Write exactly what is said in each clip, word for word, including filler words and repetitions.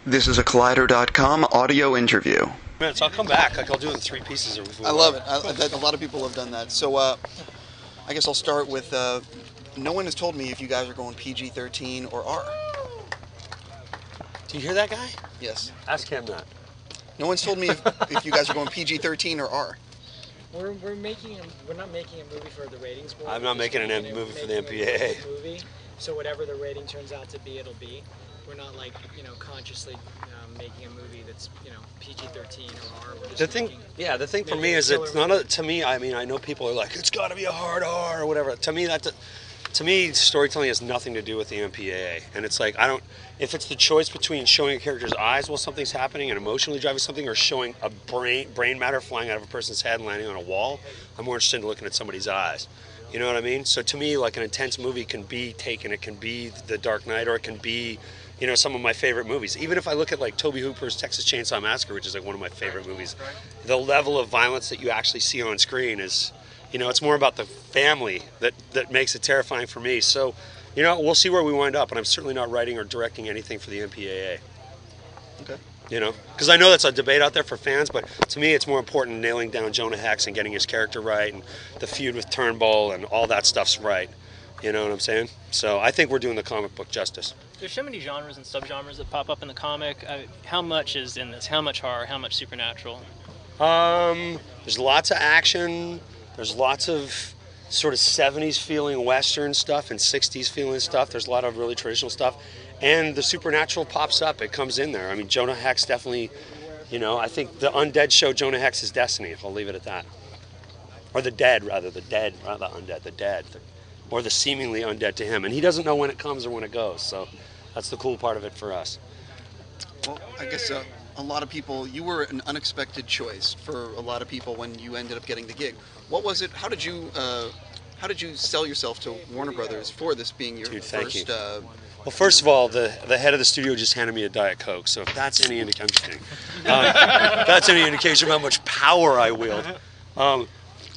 This is a Collider dot com audio interview. Minutes, I'll come back. Like I'll do it in three pieces. Or I love it. I, that, a lot of people have done that. So uh, I guess I'll start with. Uh, no one has told me if you guys are going P G thirteen or R. Do you hear that guy? Yes. Ask him that. No one's told me if, if you guys are going P G thirteen or R. We're, we're making a, we're not making a movie for the ratings board. I'm not making an M- movie for the M P A A. Movie, so whatever the rating turns out to be, it'll be. We're not like you know consciously um, making a movie that's you know P G thirteen or R. We're just The thing, making, yeah, the thing for me is it's not a, to me. I mean, I know people are like, it's got to be a hard R or whatever. To me, that to me, storytelling has nothing to do with the M P A A, and it's like I don't. If it's the choice between showing a character's eyes while something's happening and emotionally driving something, or showing a brain brain matter flying out of a person's head and landing on a wall, I'm more interested in looking at somebody's eyes. You know what I mean? So to me, like an intense movie can be Taken, it can be The Dark Knight, or it can be, you know, some of my favorite movies. Even if I look at like Tobe Hooper's Texas Chainsaw Massacre, which is like one of my favorite movies, the level of violence that you actually see on screen is, you know, it's more about the family that, that makes it terrifying for me. So, you know, we'll see where we wind up, and I'm certainly not writing or directing anything for the M P A A. Okay. You know, because I know that's a debate out there for fans, but to me it's more important nailing down Jonah Hex and getting his character right, and the feud with Turnbull and all that stuff's right. You know what I'm saying? So I think we're doing the comic book justice. There's so many genres and subgenres that pop up in the comic. I, how much is in this? How much horror? How much supernatural? Um, there's lots of action. There's lots of sort of seventies feeling Western stuff and sixties feeling stuff. There's a lot of really traditional stuff. And the supernatural pops up. It comes in there. I mean, Jonah Hex definitely, you know, I think the undead show Jonah Hex's destiny. I'll leave it at that. Or the dead, rather. The dead, not the undead. The dead. Or the seemingly undead to him. And he doesn't know when it comes or when it goes. So that's the cool part of it for us. Well, I guess uh, a lot of people, you were an unexpected choice for a lot of people when you ended up getting the gig. What was it? How did you, uh, how did you sell yourself to Warner Brothers for this being your Dude, thank first? you. Uh, Well, first of all, the the head of the studio just handed me a Diet Coke, so if that's any indication, um, that's any indication of how much power I wield. Um,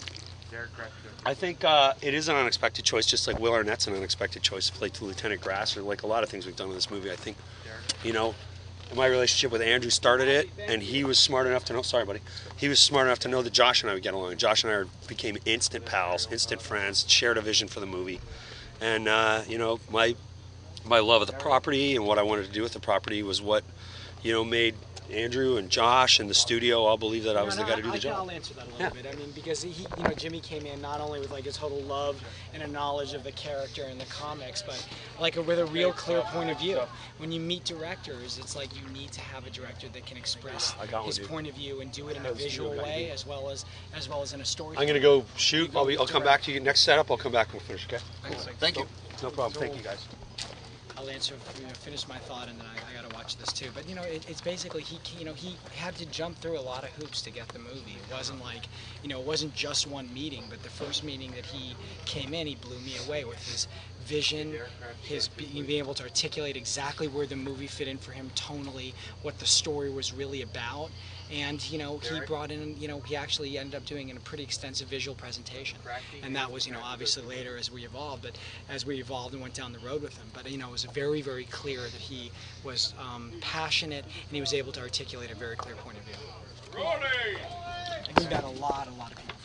I think uh, it is an unexpected choice, just like Will Arnett's an unexpected choice to play to Lieutenant Grass, or like a lot of things we've done in this movie. I think, you know, my relationship with Andrew started it, and he was smart enough to know. Sorry, buddy. He was smart enough to know that Josh and I would get along. Josh and I became instant pals, instant friends, shared a vision for the movie, and uh, you know, my. My love of the property and what I wanted to do with the property was what, you know, made Andrew and Josh and the studio all believe that I was no, the no, guy to do I, the job. I'll answer that a little Yeah. bit. I mean, because he, you know, Jimmy came in not only with like his total love and a knowledge of the character and the comics, but like a, with a real clear point of view. When you meet directors, it's like you need to have a director that can express his point of view and do it in a visual way as well as as well as in a story. I'm gonna go shoot. I'll, be, I'll come back to you next setup. I'll come back and we'll finish. Okay. cool. Thank you. No problem. Thank you guys. I'll answer, you know, finish my thought, and then I, I got to watch this too. But you know, it, it's basically he, you know, he had to jump through a lot of hoops to get the movie. It wasn't like, you know, it wasn't just one meeting. But the first meeting that he came in, he blew me away with his vision, his being able to articulate exactly where the movie fit in for him tonally, what the story was really about. And, you know, he brought in, you know, he actually ended up doing a pretty extensive visual presentation. And that was, you know, obviously later as we evolved, but as we evolved and went down the road with him. But, you know, it was very, very clear that he was um, passionate and he was able to articulate a very clear point of view. I do that a lot, a lot of people.